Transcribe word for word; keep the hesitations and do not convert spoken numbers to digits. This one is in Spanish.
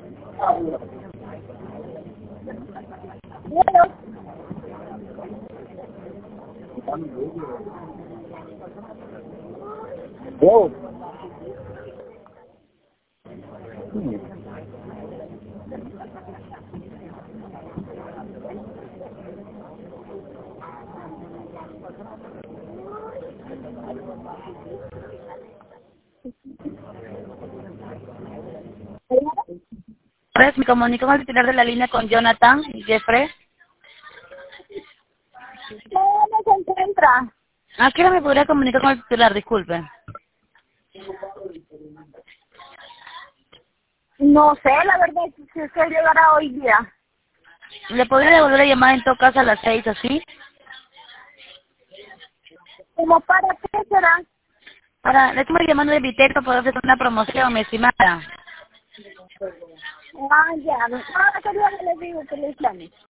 Bueno, Wow. Pues, me comunico con el titular de la línea con Jonathan Jeffrey. no me encuentra. ¿A qué hora me podría comunicar con el titular? Disculpe. No sé, la verdad, si es que llegará hoy día. ¿Le podría devolver la llamada en todo caso a las seis, así? ¿Cómo para qué será? Para, le estoy llamando de Viteco para ofrecer una promoción, mi estimada. Ah, ya. Ahora quería que les digo que les llame.